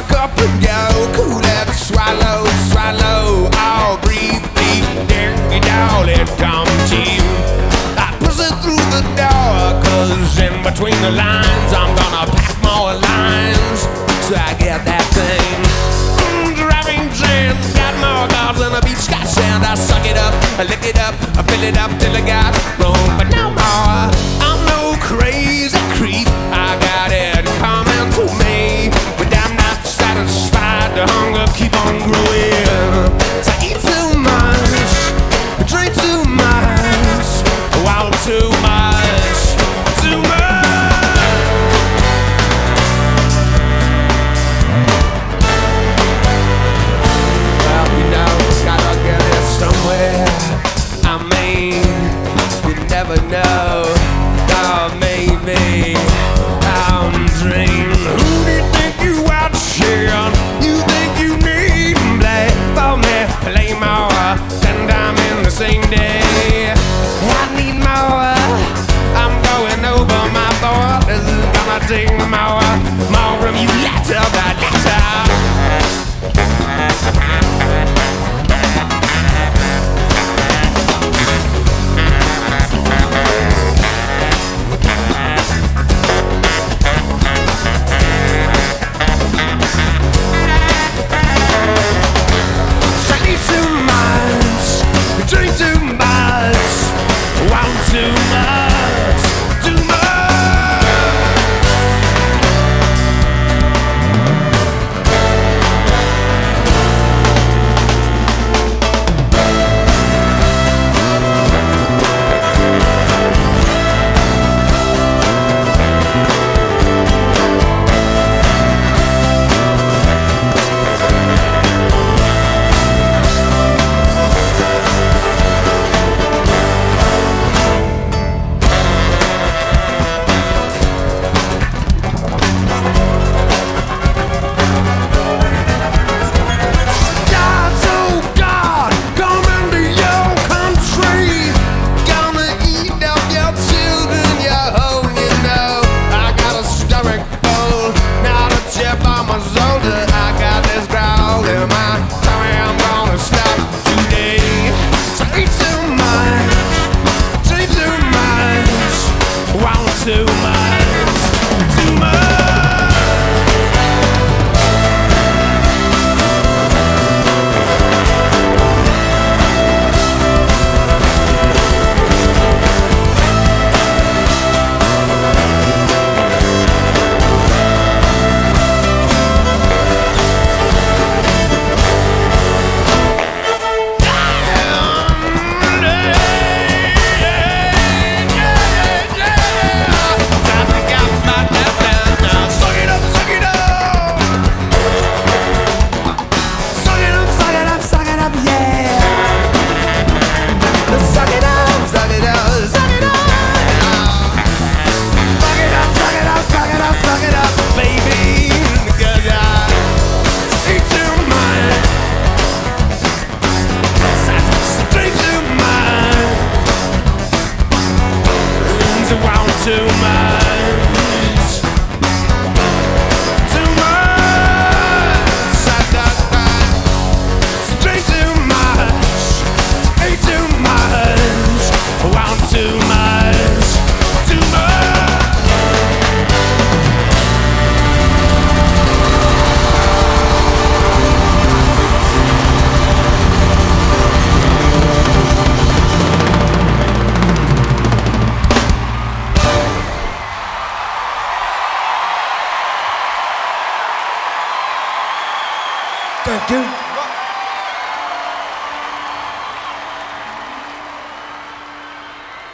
Spark up and go, cool as a swallow, swallow. Oh, breathe deep, there it all, it comes cheap. I push it through the door, cause in between the lines I'm gonna pack more lines, so I get that thing. Driving sand, got more gold than a beach got sand. I suck it up, I lick it up, I fill it up till I got room, but no more. I'm no crazy creep, I got it coming to me, but I'm not satisfied. The hunger keep on growing. So I eat too much, drink too much, wow, too much, too much. Well, you know, gotta get it somewhere. I mean, you never know. Oh, maybe I'm dreaming. Who do you think you out here? You think you need play for me? Play more than I'm in the same day. I need more. I'm going over my board. This is gonna take more from you letter by letter. Drink too much, want too much, too much. Too much, too much. Too much, too much. Drink too much, eat too much, want too much, too much. Thank you.